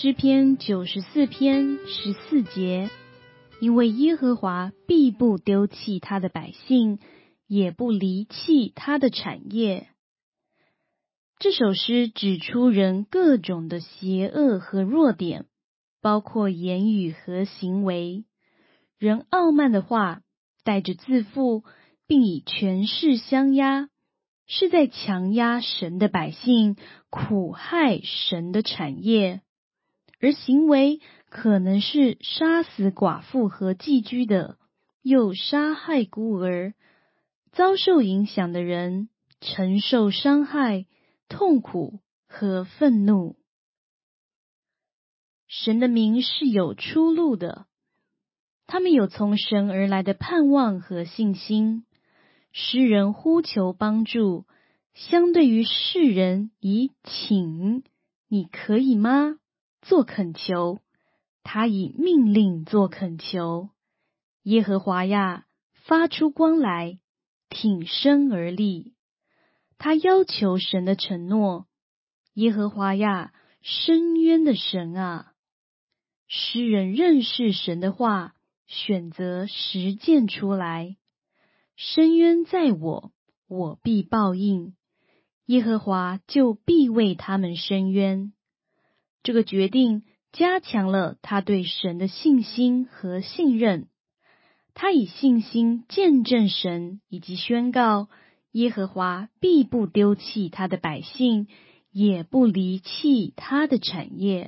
诗篇94篇14节，因为耶和华必不丢弃他的百姓，也不离弃他的产业。这首诗指出人各种的邪恶和弱点，包括言语和行为。人傲慢的话，带着自负，并以权势相压，是在强压神的百姓，苦害神的产业。而行为可能是杀死寡妇和寄居的，又杀害孤儿。遭受影响的人承受伤害、痛苦和愤怒。神的名是有出路的，他们有从神而来的盼望和信心。诗人呼求帮助，相对于世人以请，你可以吗？做恳求，他以命令做恳求。耶和华呀，发出光来，挺身而立。他要求神的承诺，耶和华呀，深渊的神啊。诗人认识神的话，选择实践出来。深渊在我，我必报应，耶和华就必为他们伸冤。这个决定加强了他对神的信心和信任。他以信心见证神，以及宣告耶和华必不丢弃他的百姓，也不离弃他的产业。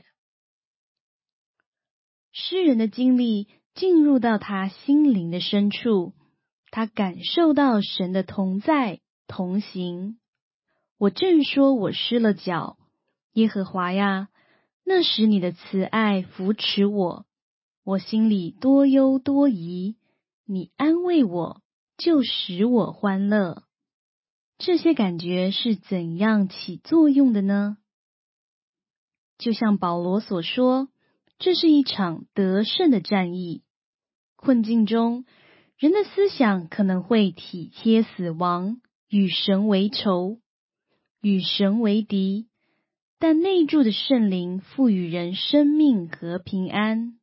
诗人的经历进入到他心灵的深处，他感受到神的同在同行。我正说我失了脚，耶和华呀，那时你的慈爱扶持我，我心里多忧多疑，你安慰我，就使我欢乐。这些感觉是怎样起作用的呢？就像保罗所说，这是一场得胜的战役。困境中，人的思想可能会体贴死亡，与神为仇，与神为敌，但内住的圣灵赋予人生命和平安。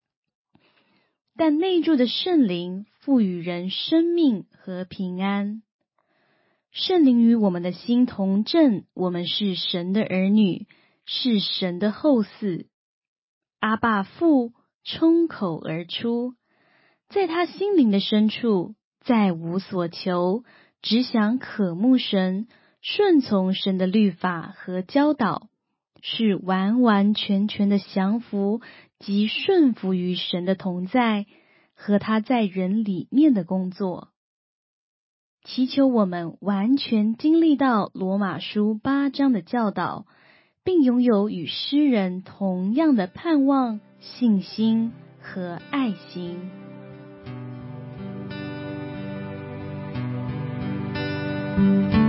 圣灵与我们的心同证，我们是神的儿女，是神的后嗣。阿爸父冲口而出，在他心灵的深处，再无所求，只想渴慕神，顺从神的律法和教导，是完完全全的降服及顺服于神的同在和他在人里面的工作。祈求我们完全经历到罗马书8章的教導，并拥有与诗人同样的盼望、信心和爱心。